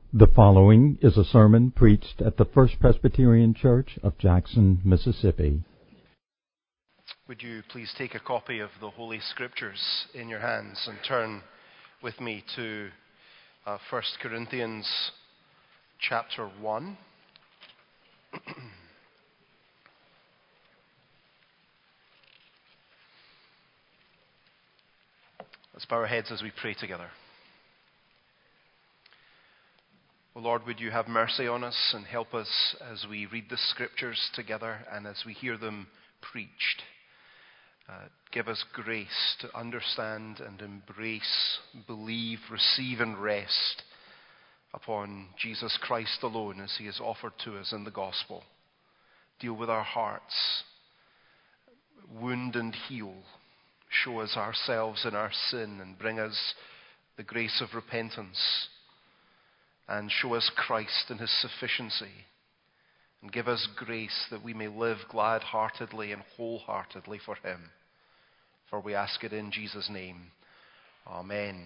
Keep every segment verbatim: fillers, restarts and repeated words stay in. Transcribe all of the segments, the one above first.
The following is a sermon preached at the First Presbyterian Church of Jackson, Mississippi. Would you please take a copy of the Holy Scriptures in your hands and turn with me to uh, First Corinthians chapter one. Let's bow our heads as we pray together. O Lord, would you have mercy on us and help us as we read the Scriptures together and as we hear them preached. Uh, give us grace to understand and embrace, believe, receive and rest upon Jesus Christ alone as he is offered to us in the gospel. Deal with our hearts, wound and heal. Show us ourselves in our sin and bring us the grace of repentance. And show us Christ and his sufficiency. And give us grace that we may live glad-heartedly and wholeheartedly for him. For we ask it in Jesus' name. Amen.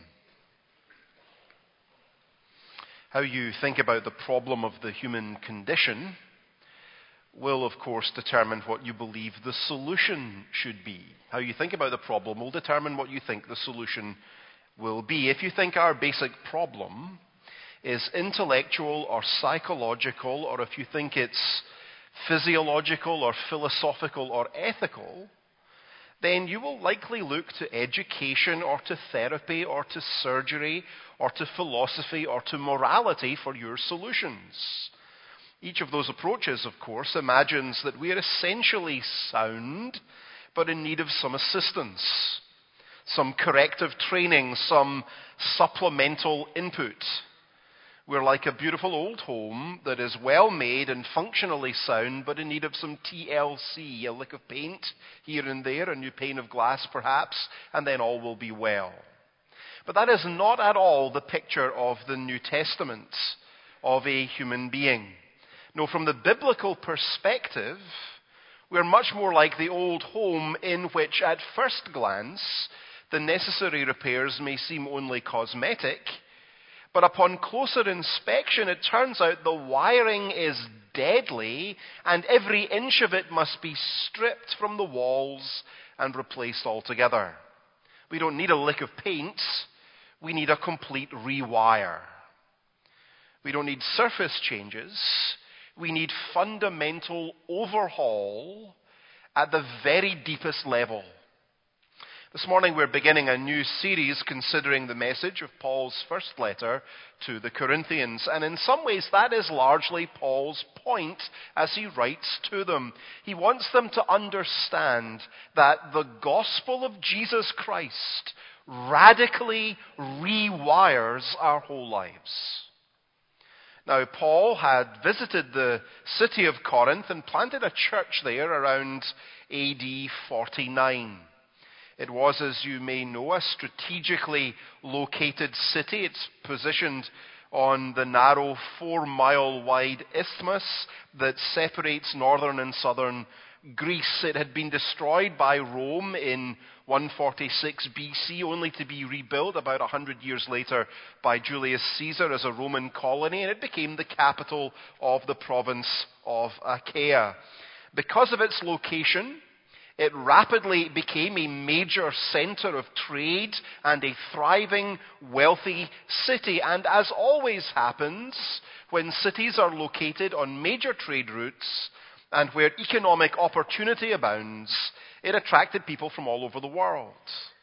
How you think about the problem of the human condition will, of course, determine what you believe the solution should be. How you think about the problem will determine what you think the solution will be. If you think our basic problem is intellectual or psychological, or if you think it's physiological or philosophical or ethical, then you will likely look to education or to therapy or to surgery or to philosophy or to morality for your solutions. Each of those approaches, of course, imagines that we are essentially sound, but in need of some assistance, some corrective training, some supplemental input. We're like a beautiful old home that is well made and functionally sound, but in need of some T L C, a lick of paint here and there, a new pane of glass perhaps, and then all will be well. But that is not at all the picture of the New Testament of a human being. No, from the biblical perspective, we're much more like the old home in which at first glance the necessary repairs may seem only cosmetic. But upon closer inspection, it turns out the wiring is deadly, and every inch of it must be stripped from the walls and replaced altogether. We don't need a lick of paint. We need a complete rewire. We don't need surface changes. We need fundamental overhaul at the very deepest level. This morning we're beginning a new series considering the message of Paul's first letter to the Corinthians. And in some ways that is largely Paul's point as he writes to them. He wants them to understand that the gospel of Jesus Christ radically rewires our whole lives. Now, Paul had visited the city of Corinth and planted a church there around A D forty-nine. It was, as you may know, a strategically located city. It's positioned on the narrow four-mile-wide isthmus that separates northern and southern Greece. It had been destroyed by Rome in one forty-six B C, only to be rebuilt about one hundred years later by Julius Caesar as a Roman colony, and it became the capital of the province of Achaia. Because of its location, it rapidly became a major center of trade and a thriving, wealthy city. And as always happens, when cities are located on major trade routes and where economic opportunity abounds, it attracted people from all over the world.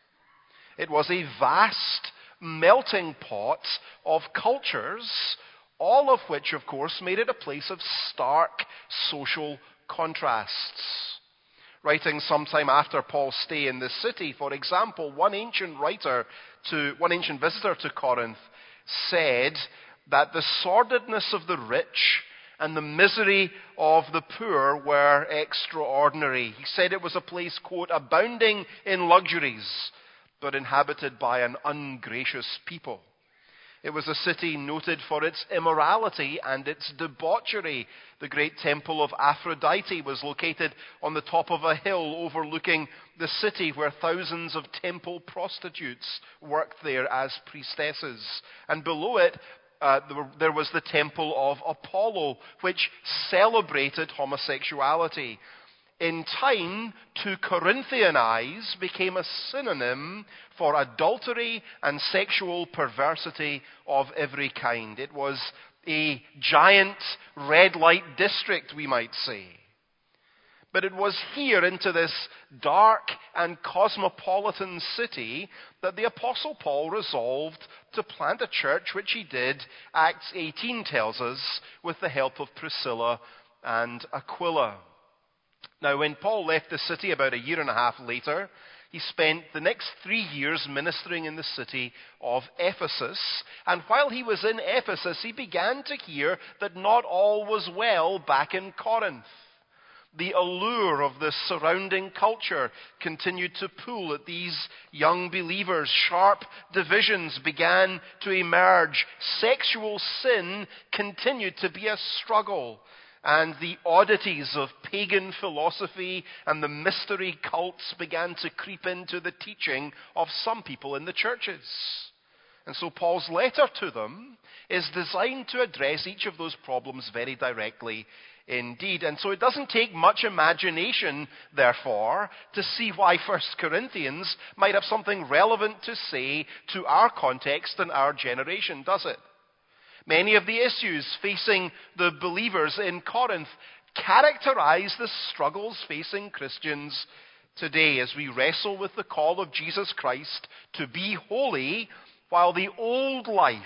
It was a vast melting pot of cultures, all of which, of course, made it a place of stark social contrasts. Writing sometime after Paul's stay in this city, for example, one ancient writer to one ancient visitor to Corinth said that the sordidness of the rich and the misery of the poor were extraordinary. He said it was a place, quote, abounding in luxuries, but inhabited by an ungracious people. It was a city noted for its immorality and its debauchery. The great temple of Aphrodite was located on the top of a hill overlooking the city, where thousands of temple prostitutes worked there as priestesses. And below it, uh, there was the temple of Apollo, which celebrated homosexuality. In time, to Corinthianize became a synonym for adultery and sexual perversity of every kind. It was a giant red light district, we might say. But it was here, into this dark and cosmopolitan city, that the Apostle Paul resolved to plant a church, which he did, Acts eighteen tells us, with the help of Priscilla and Aquila. Now, when Paul left the city about a year and a half later, he spent the next three years ministering in the city of Ephesus. And while he was in Ephesus, he began to hear that not all was well back in Corinth. The allure of the surrounding culture continued to pull at these young believers. Sharp divisions began to emerge. Sexual sin continued to be a struggle. And the oddities of pagan philosophy and the mystery cults began to creep into the teaching of some people in the churches. And so Paul's letter to them is designed to address each of those problems very directly indeed. And so it doesn't take much imagination, therefore, to see why First Corinthians might have something relevant to say to our context and our generation, does it? Many of the issues facing the believers in Corinth characterize the struggles facing Christians today as we wrestle with the call of Jesus Christ to be holy, while the old life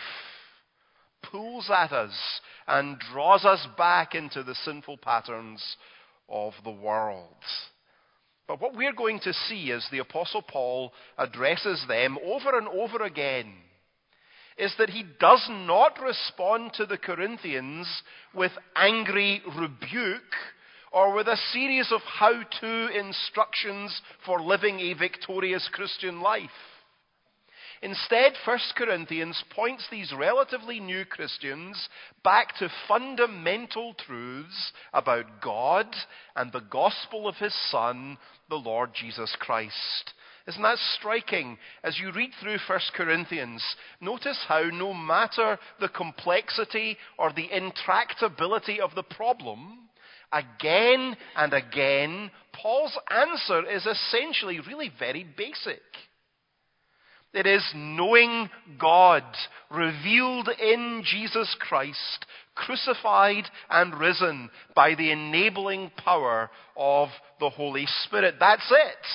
pulls at us and draws us back into the sinful patterns of the world. But what we're going to see as the Apostle Paul addresses them over and over again is that he does not respond to the Corinthians with angry rebuke or with a series of how-to instructions for living a victorious Christian life. Instead, First Corinthians points these relatively new Christians back to fundamental truths about God and the gospel of his Son, the Lord Jesus Christ. Isn't that striking? As you read through First Corinthians, notice how no matter the complexity or the intractability of the problem, again and again, Paul's answer is essentially really very basic. It is knowing God, revealed in Jesus Christ, crucified and risen by the enabling power of the Holy Spirit. That's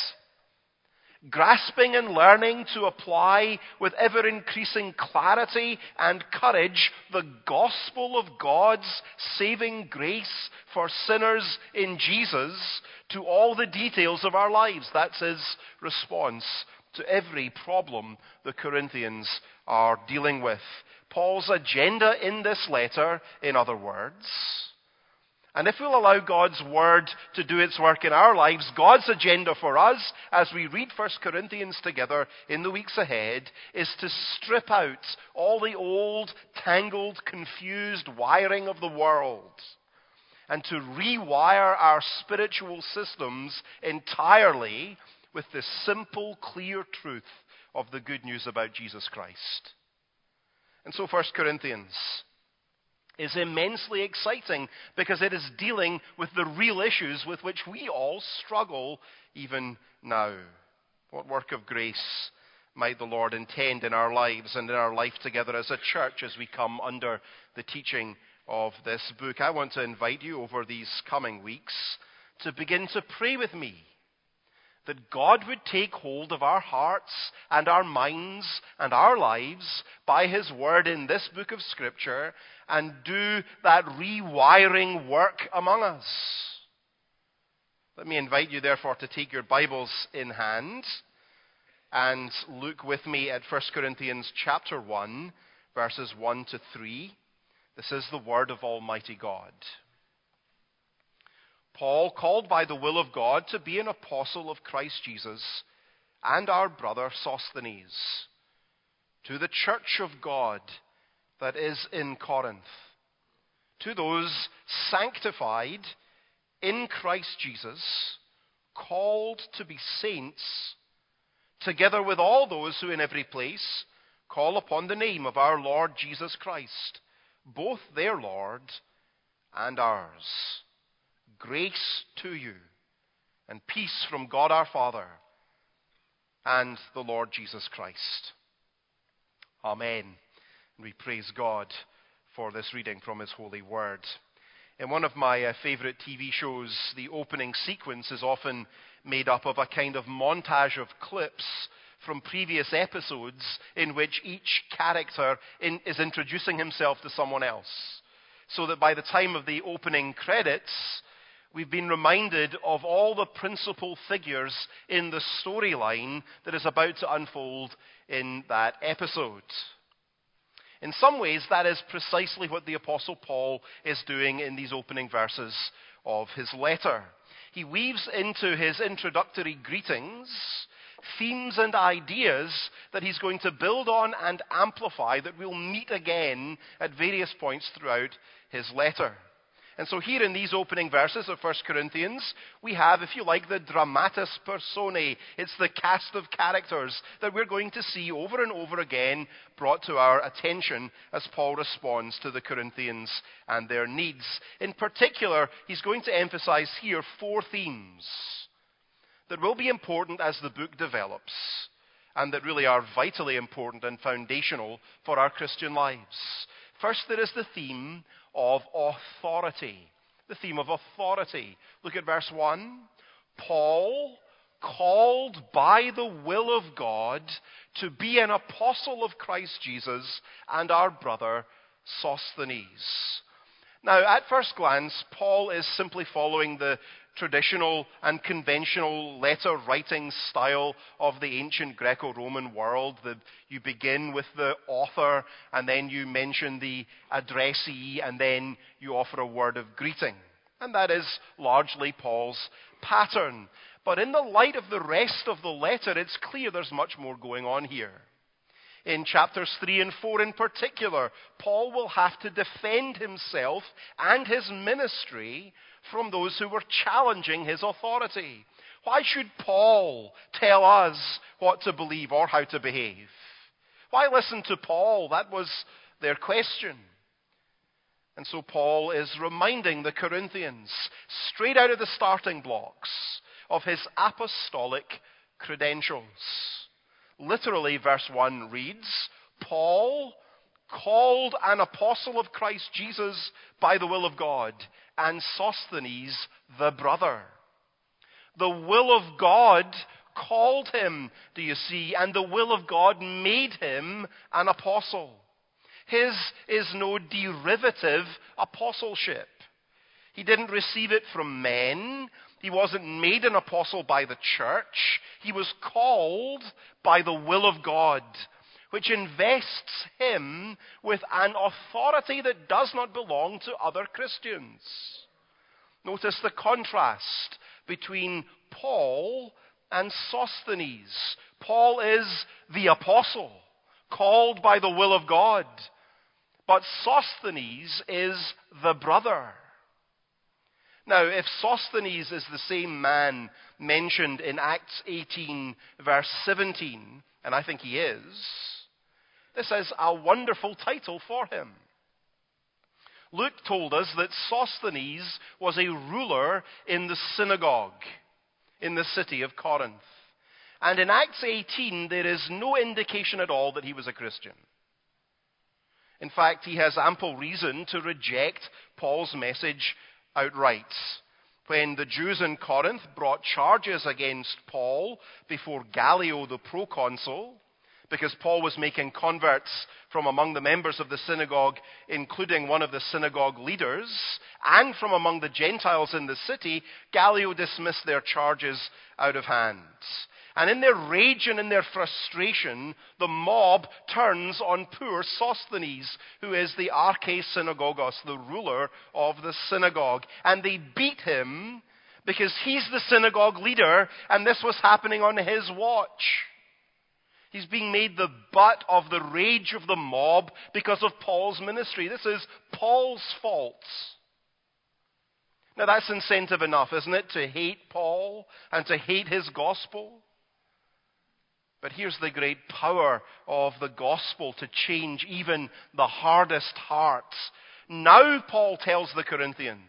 it. Grasping and learning to apply with ever-increasing clarity and courage the gospel of God's saving grace for sinners in Jesus to all the details of our lives. That's his response to every problem the Corinthians are dealing with. Paul's agenda in this letter, in other words, and if we'll allow God's word to do its work in our lives, God's agenda for us, as we read First Corinthians together in the weeks ahead, is to strip out all the old, tangled, confused wiring of the world and to rewire our spiritual systems entirely with the simple, clear truth of the good news about Jesus Christ. And so First Corinthians is immensely exciting because it is dealing with the real issues with which we all struggle even now. What work of grace might the Lord intend in our lives and in our life together as a church as we come under the teaching of this book? I want to invite you over these coming weeks to begin to pray with me that God would take hold of our hearts and our minds and our lives by his word in this book of Scripture and do that rewiring work among us. Let me invite you, therefore, to take your Bibles in hand and look with me at First Corinthians chapter one, verses one to three. This is the word of Almighty God. Paul, called by the will of God to be an apostle of Christ Jesus, and our brother Sosthenes, to the church of God that is in Corinth, to those sanctified in Christ Jesus, called to be saints, together with all those who in every place call upon the name of our Lord Jesus Christ, both their Lord and ours. Grace to you, and peace from God our Father and the Lord Jesus Christ. Amen. And we praise God for this reading from His holy word. In one of my uh, favorite T V shows, the opening sequence is often made up of a kind of montage of clips from previous episodes in which each character in, is introducing himself to someone else. So that by the time of the opening credits, we've been reminded of all the principal figures in the storyline that is about to unfold in that episode. In some ways, that is precisely what the Apostle Paul is doing in these opening verses of his letter. He weaves into his introductory greetings themes and ideas that he's going to build on and amplify that we'll meet again at various points throughout his letter. And so here in these opening verses of First Corinthians, we have, if you like, the dramatis personae. It's the cast of characters that we're going to see over and over again brought to our attention as Paul responds to the Corinthians and their needs. In particular, he's going to emphasize here four themes that will be important as the book develops and that really are vitally important and foundational for our Christian lives. First, there is the theme of authority. The theme of authority. Look at verse one. Paul, called by the will of God to be an apostle of Christ Jesus, and our brother Sosthenes. Now, at first glance, Paul is simply following the traditional and conventional letter-writing style of the ancient Greco-Roman world. That you begin with the author, and then you mention the addressee, and then you offer a word of greeting. And that is largely Paul's pattern. But in the light of the rest of the letter, it's clear there's much more going on here. In chapters three and four in particular, Paul will have to defend himself and his ministry from those who were challenging his authority. Why should Paul tell us what to believe or how to behave? Why listen to Paul? That was their question. And so Paul is reminding the Corinthians, straight out of the starting blocks, of his apostolic credentials. Literally, verse one reads, Paul, called an apostle of Christ Jesus by the will of God, and Sosthenes, the brother. The will of God called him, do you see, and the will of God made him an apostle. His is no derivative apostleship. He didn't receive it from men. He wasn't made an apostle by the church. He was called by the will of God, which invests him with an authority that does not belong to other Christians. Notice the contrast between Paul and Sosthenes. Paul is the apostle, called by the will of God, but Sosthenes is the brother. Now, if Sosthenes is the same man mentioned in Acts eighteen, verse seventeen, and I think he is, this is a wonderful title for him. Luke told us that Sosthenes was a ruler in the synagogue in the city of Corinth. And in Acts eighteen, there is no indication at all that he was a Christian. In fact, he has ample reason to reject Paul's message outright. When the Jews in Corinth brought charges against Paul before Gallio, the proconsul, because Paul was making converts from among the members of the synagogue, including one of the synagogue leaders, and from among the Gentiles in the city, Gallio dismissed their charges out of hand. And in their rage and in their frustration, the mob turns on poor Sosthenes, who is the arche synagogos, the ruler of the synagogue. And they beat him because he's the synagogue leader, and this was happening on his watch. He's being made the butt of the rage of the mob because of Paul's ministry. This is Paul's fault. Now that's incentive enough, isn't it, to hate Paul and to hate his gospel? But here's the great power of the gospel to change even the hardest hearts. Now, Paul tells the Corinthians,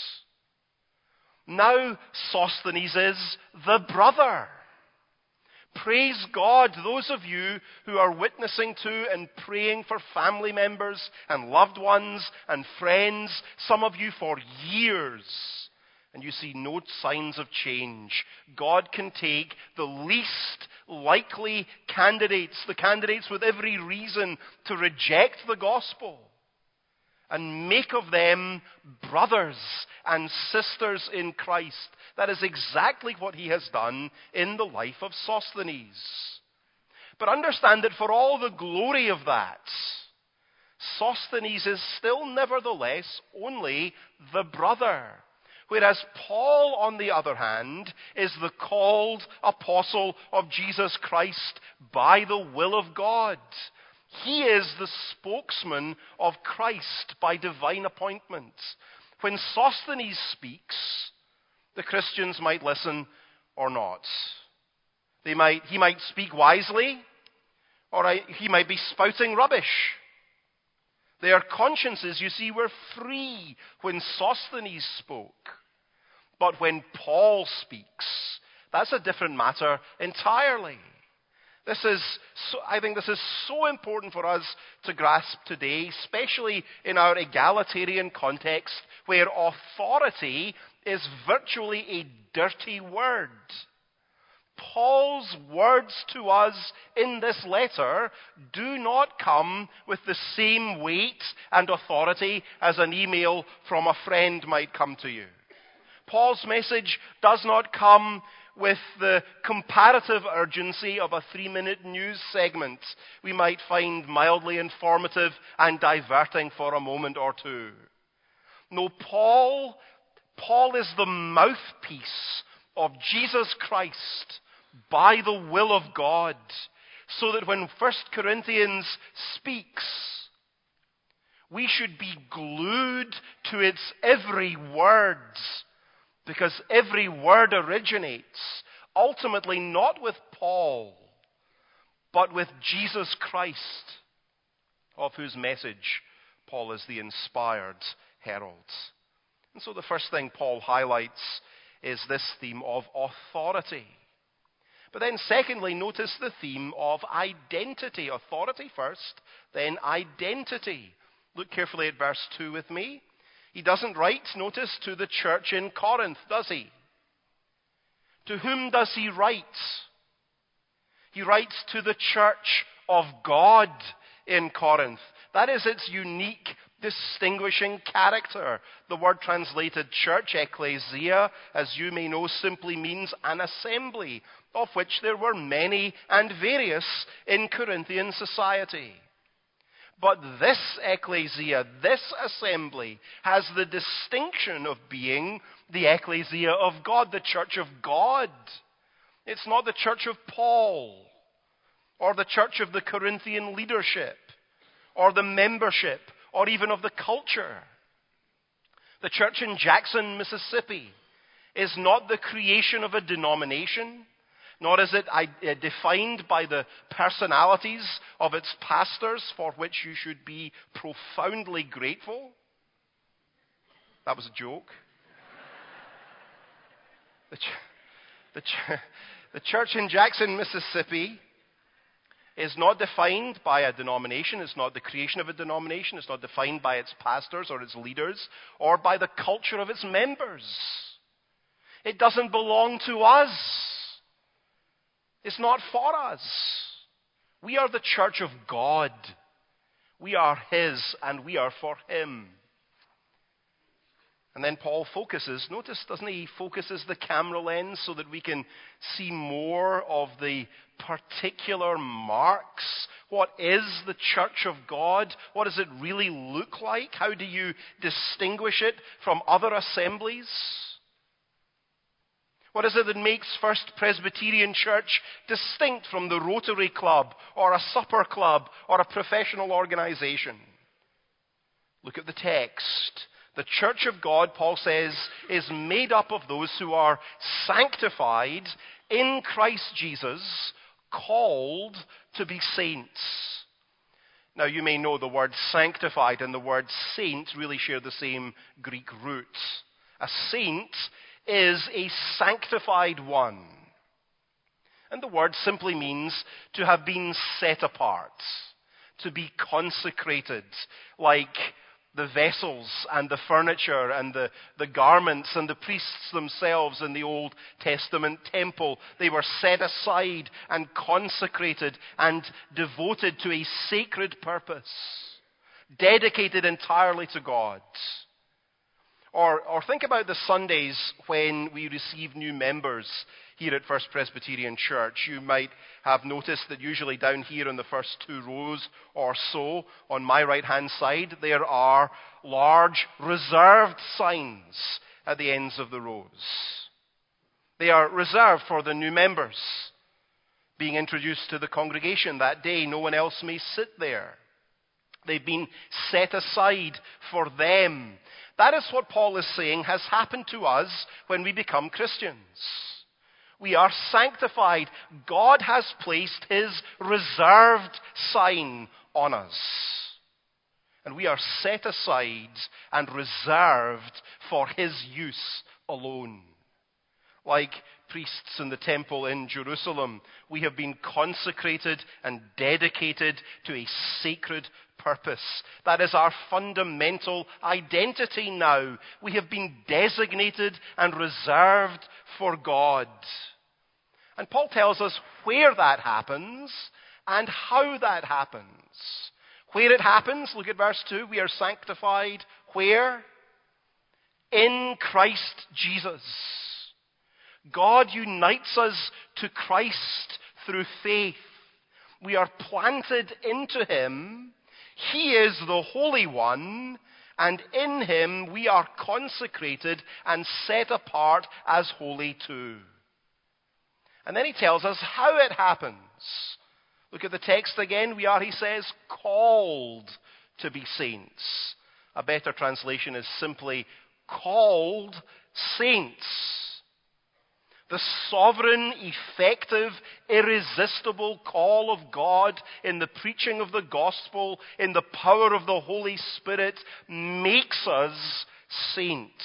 now Sosthenes is the brother. Praise God, those of you who are witnessing to and praying for family members and loved ones and friends, some of you for years, and you see no signs of change. God can take the least likely candidates, the candidates with every reason to reject the gospel, and make of them brothers and sisters in Christ. That is exactly what he has done in the life of Sosthenes. But understand that for all the glory of that, Sosthenes is still nevertheless only the brother. Whereas Paul, on the other hand, is the called apostle of Jesus Christ by the will of God. He is the spokesman of Christ by divine appointment. When Sosthenes speaks, the Christians might listen or not. They might, he might speak wisely, or he might be spouting rubbish. Their consciences, you see, were free when Sosthenes spoke. But when Paul speaks, that's a different matter entirely. This is, so, I think this is so important for us to grasp today, especially in our egalitarian context, where authority is virtually a dirty word. Paul's words to us in this letter do not come with the same weight and authority as an email from a friend might come to you. Paul's message does not come with the comparative urgency of a three-minute news segment we might find mildly informative and diverting for a moment or two. No, Paul, Paul is the mouthpiece of Jesus Christ by the will of God, so that when First Corinthians speaks, we should be glued to its every word, because every word originates ultimately not with Paul, but with Jesus Christ, of whose message Paul is the inspired herald. And so the first thing Paul highlights is this theme of authority. But then secondly, notice the theme of identity. Authority first, then identity. Look carefully at verse two with me. He doesn't write, notice, to the church in Corinth, does he? To whom does he write? He writes to the church of God in Corinth. That is its unique, distinguishing character. The word translated church, ecclesia, as you may know, simply means an assembly, of which there were many and various in Corinthian society. But this ecclesia, this assembly, has the distinction of being the ecclesia of God, the church of God. It's not the church of Paul, or the church of the Corinthian leadership, or the membership, or even of the culture. The church in Jackson, Mississippi, is not the creation of a denomination, nor is it defined by the personalities of its pastors, for which you should be profoundly grateful. That was a joke. The, ch- the, ch- the church in Jackson, Mississippi, is not defined by a denomination. It's not the creation of a denomination. It's not defined by its pastors or its leaders or by the culture of its members. It doesn't belong to us. It's not for us. We are the church of God. We are His, and we are for Him. And then Paul focuses, notice, doesn't he? He focuses the camera lens so that we can see more of the particular marks. What is the church of God? What does it really look like? How do you distinguish it from other assemblies? What is it that makes First Presbyterian Church distinct from the Rotary Club or a supper club or a professional organization? Look at the text. The church of God, Paul says, is made up of those who are sanctified in Christ Jesus, called to be saints. Now, you may know the word sanctified and the word saint really share the same Greek roots. A saint is a sanctified one. And the word simply means to have been set apart, to be consecrated, like the vessels and the furniture and the, the garments and the priests themselves in the Old Testament temple. They were set aside and consecrated and devoted to a sacred purpose, dedicated entirely to God. Or, or think about the Sundays when we receive new members here at First Presbyterian Church. You might have noticed that usually down here in the first two rows or so, on my right-hand side, there are large reserved signs at the ends of the rows. They are reserved for the new members being introduced to the congregation that day. No one else may sit there. They've been set aside for them. That is what Paul is saying has happened to us when we become Christians. We are sanctified. God has placed his reserved sign on us. And we are set aside and reserved for his use alone. Like priests in the temple in Jerusalem, we have been consecrated and dedicated to a sacred purpose. That is our fundamental identity now. We have been designated and reserved for God. And Paul tells us where that happens and how that happens. Where it happens, look at verse two, we are sanctified where? In Christ Jesus. God unites us to Christ through faith. We are planted into him. He is the Holy One, and in him we are consecrated and set apart as holy too. And then he tells us how it happens. Look at the text again. We are, he says, called to be saints. A better translation is simply called saints. The sovereign, effective, irresistible call of God in the preaching of the gospel, in the power of the Holy Spirit, makes us saints.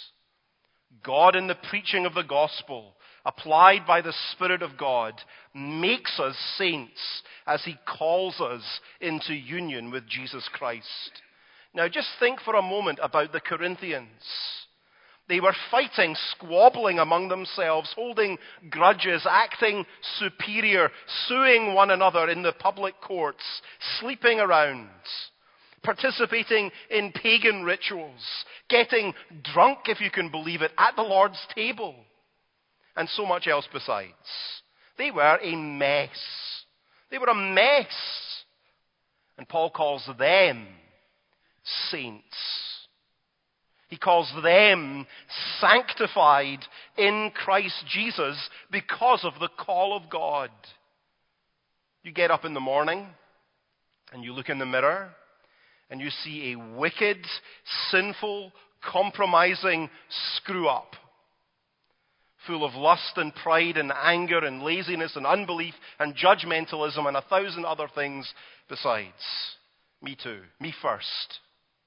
God in the preaching of the gospel, applied by the Spirit of God, makes us saints as he calls us into union with Jesus Christ. Now just think for a moment about the Corinthians. They were fighting, squabbling among themselves, holding grudges, acting superior, suing one another in the public courts, sleeping around, participating in pagan rituals, getting drunk, if you can believe it, at the Lord's table, and so much else besides. They were a mess. They were a mess. And Paul calls them saints. He calls them sanctified in Christ Jesus because of the call of God. You get up in the morning and you look in the mirror and you see a wicked, sinful, compromising screw-up, full of lust and pride and anger and laziness and unbelief and judgmentalism and a thousand other things besides. Me too. Me first.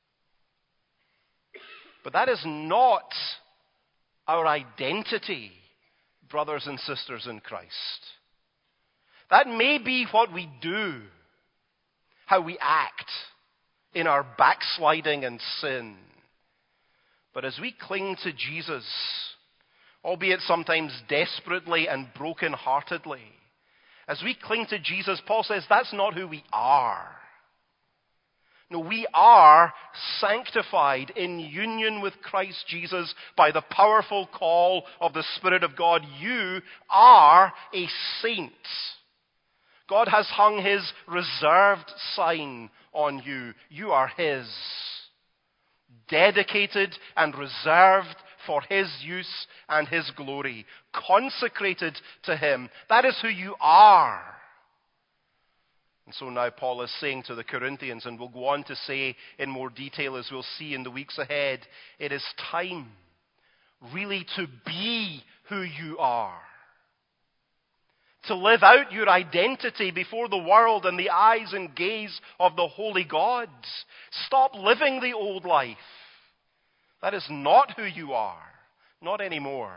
But that is not our identity, brothers and sisters in Christ. That may be what we do, how we act in our backsliding and sin. But as we cling to Jesus, albeit sometimes desperately and brokenheartedly, as we cling to Jesus, Paul says that's not who we are. No, we are sanctified in union with Christ Jesus by the powerful call of the Spirit of God. You are a saint. God has hung his reserved sign on you. You are his. Dedicated and reserved for his use and his glory. Consecrated to him. That is who you are. And so now Paul is saying to the Corinthians, and we'll go on to say in more detail as we'll see in the weeks ahead, it is time really to be who you are. to live out your identity before the world and the eyes and gaze of the holy God. Stop living the old life. That is not who you are, not anymore.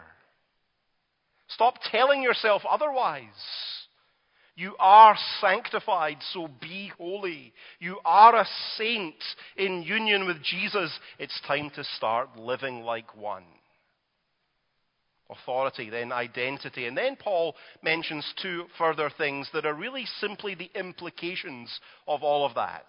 Stop telling yourself otherwise. You are sanctified, so be holy. You are a saint in union with Jesus. It's time to start living like one. Authority, then identity. And then Paul mentions two further things that are really simply the implications of all of that.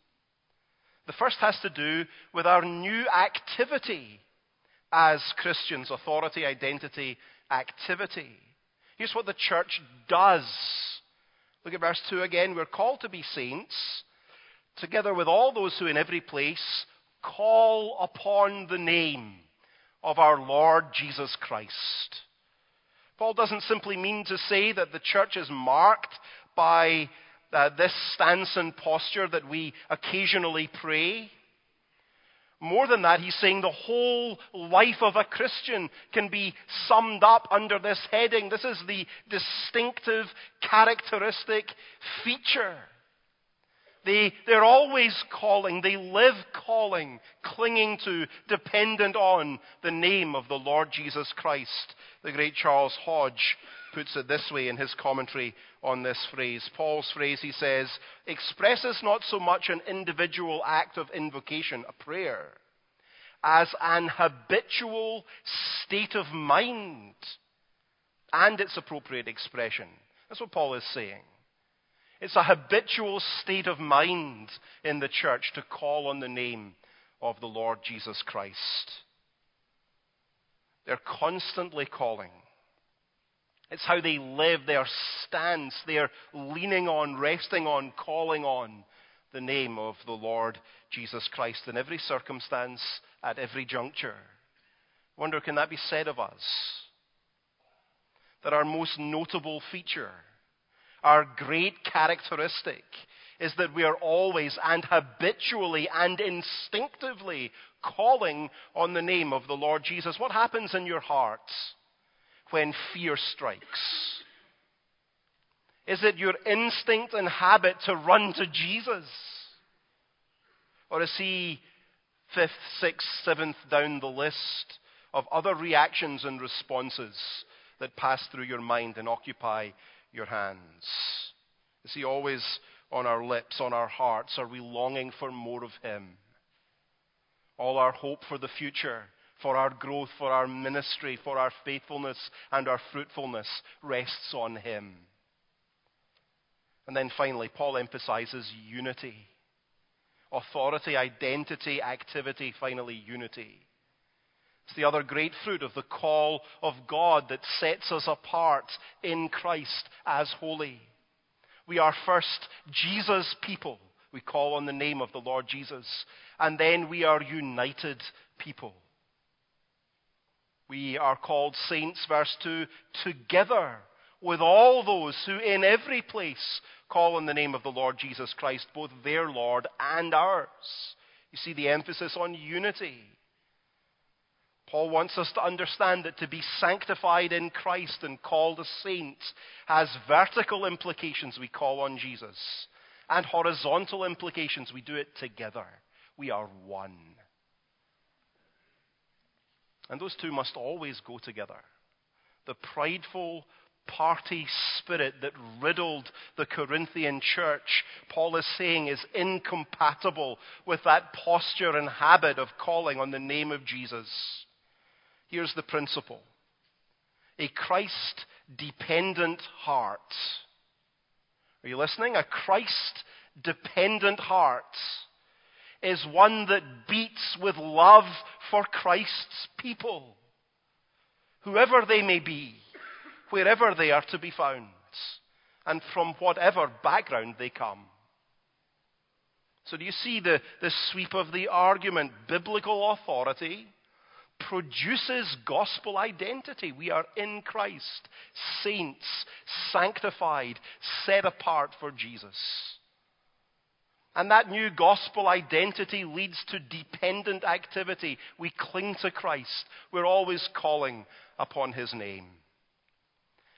The first has to do with our new activity as Christians. Authority, identity, activity. Here's what the church does. Look at verse two again. We're called to be saints, together with all those who in every place call upon the name of our Lord Jesus Christ. Paul doesn't simply mean to say that the church is marked by uh, this stance and posture that we occasionally pray. More than that, he's saying the whole life of a Christian can be summed up under this heading. This is the distinctive, characteristic feature. They, they're always calling, they live calling, clinging to, dependent on the name of the Lord Jesus Christ. The great Charles Hodge puts it this way in his commentary on this phrase. Paul's phrase, he says, expresses not so much an individual act of invocation, a prayer, as an habitual state of mind and its appropriate expression. That's what Paul is saying. It's a habitual state of mind in the church to call on the name of the Lord Jesus Christ. They're constantly calling. It's how they live, their stance. They're leaning on, resting on, calling on the name of the Lord Jesus Christ in every circumstance, at every juncture. I wonder, can that be said of us? That our most notable feature, our great characteristic, is that we are always and habitually and instinctively calling on the name of the Lord Jesus. What happens in your heart when fear strikes? Is it your instinct and habit to run to Jesus? Or is he fifth, sixth, seventh down the list of other reactions and responses that pass through your mind and occupy your hands? Is he always on our lips, on our hearts? Are we longing for more of him? All our hope for the future, for our growth, for our ministry, for our faithfulness and our fruitfulness rests on him. And then finally, Paul emphasizes unity. Authority, identity, activity, finally unity. It's the other great fruit of the call of God that sets us apart in Christ as holy. We are first Jesus' people. We call on the name of the Lord Jesus. And then we are united people. We are called saints, verse two, together with all those who in every place call on the name of the Lord Jesus Christ, both their Lord and ours. You see the emphasis on unity. Paul wants us to understand that to be sanctified in Christ and called a saint has vertical implications. We call on Jesus. And horizontal implications. We do it together. We are one. And those two must always go together. The prideful party spirit that riddled the Corinthian church, Paul is saying, is incompatible with that posture and habit of calling on the name of Jesus. Here's the principle. A Christ-dependent heart. Are you listening? A Christ-dependent heart is one that beats with love for Christ's people, whoever they may be, wherever they are to be found, and from whatever background they come. So do you see the, the sweep of the argument? Biblical authority produces gospel identity. We are in Christ, saints, sanctified, set apart for Jesus. And that new gospel identity leads to dependent activity. We cling to Christ. We're always calling upon his name.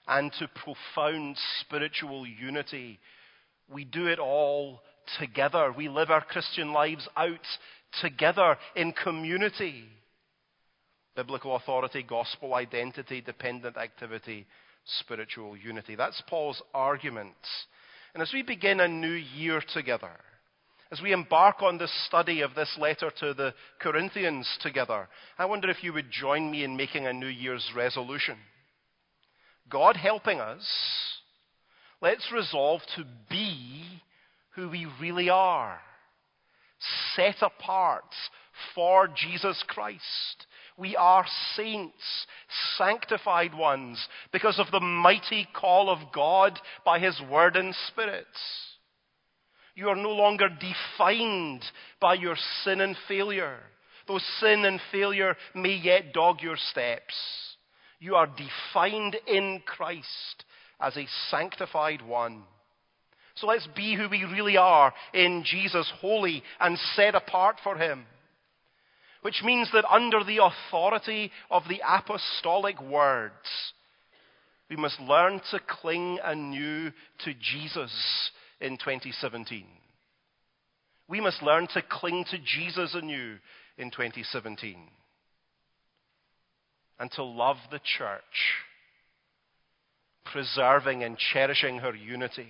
and to profound spiritual unity. We do it all together. We live our Christian lives out together in community. Biblical authority, gospel identity, dependent activity, spiritual unity. That's Paul's argument. And as we begin a new year together, as we embark on this study of this letter to the Corinthians together, I wonder if you would join me in making a New Year's resolution. God helping us, let's resolve to be who we really are, set apart for Jesus Christ. We are saints, sanctified ones, because of the mighty call of God by His Word and Spirit. You are no longer defined by your sin and failure, though sin and failure may yet dog your steps. You are defined in Christ as a sanctified one. So let's be who we really are in Jesus, holy and set apart for Him. Which means that under the authority of the apostolic words, we must learn to cling anew to Jesus in twenty seventeen. We must learn to cling to Jesus anew in twenty seventeen. And to love the church, preserving and cherishing her unity,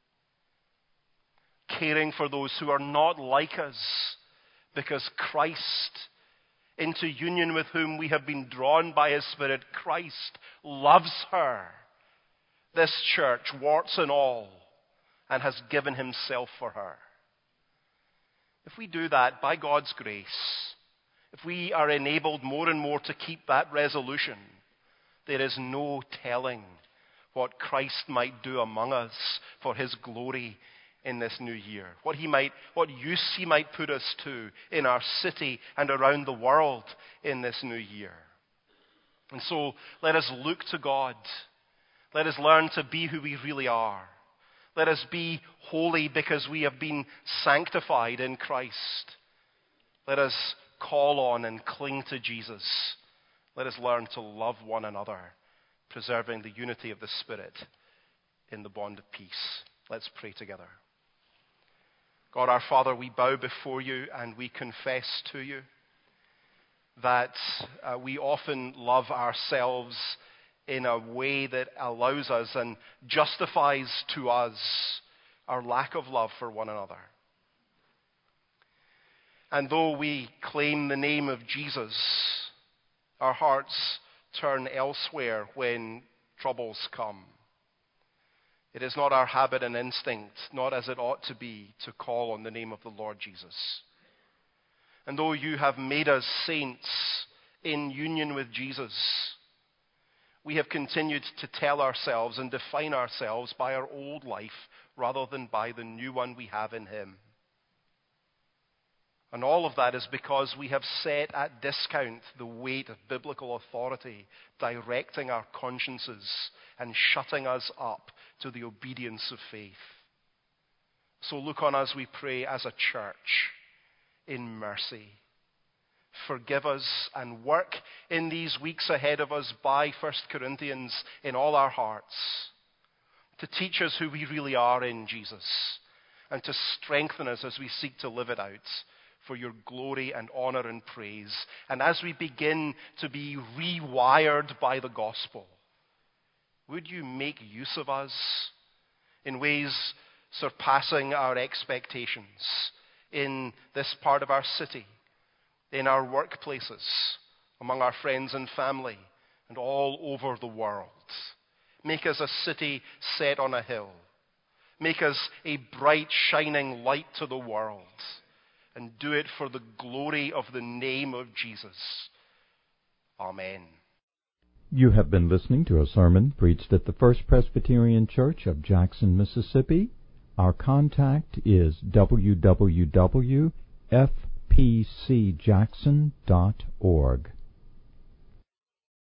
caring for those who are not like us, because Christ, into union with whom we have been drawn by His Spirit, Christ loves her, this church, warts and all, and has given Himself for her. If we do that, by God's grace, if we are enabled more and more to keep that resolution, there is no telling what Christ might do among us for His glory in this new year. What He might, what use He might put us to in our city and around the world in this new year. And so let us look to God. Let us learn to be who we really are. Let us be holy because we have been sanctified in Christ. Let us call on and cling to Jesus. Let us learn to love one another, preserving the unity of the Spirit in the bond of peace. Let's pray together. God our Father, we bow before You and we confess to You that uh, we often love ourselves in a way that allows us and justifies to us our lack of love for one another. And though we claim the name of Jesus, our hearts turn elsewhere when troubles come. It is not our habit and instinct, not as it ought to be, to call on the name of the Lord Jesus. And though You have made us saints in union with Jesus, we have continued to tell ourselves and define ourselves by our old life rather than by the new one we have in Him. And all of that is because we have set at discount the weight of biblical authority, directing our consciences and shutting us up to the obedience of faith. So look on us, we pray, as a church in mercy. Forgive us and work in these weeks ahead of us by First Corinthians in all our hearts to teach us who we really are in Jesus and to strengthen us as we seek to live it out for Your glory and honor and praise. And as we begin to be rewired by the gospel, would You make use of us in ways surpassing our expectations in this part of our city, in our workplaces, among our friends and family, and all over the world. Make us a city set on a hill. Make us a bright, shining light to the world. And do it for the glory of the name of Jesus. Amen. You have been listening to a sermon preached at the First Presbyterian Church of Jackson, Mississippi. Our contact is w w w dot f p c jackson dot org.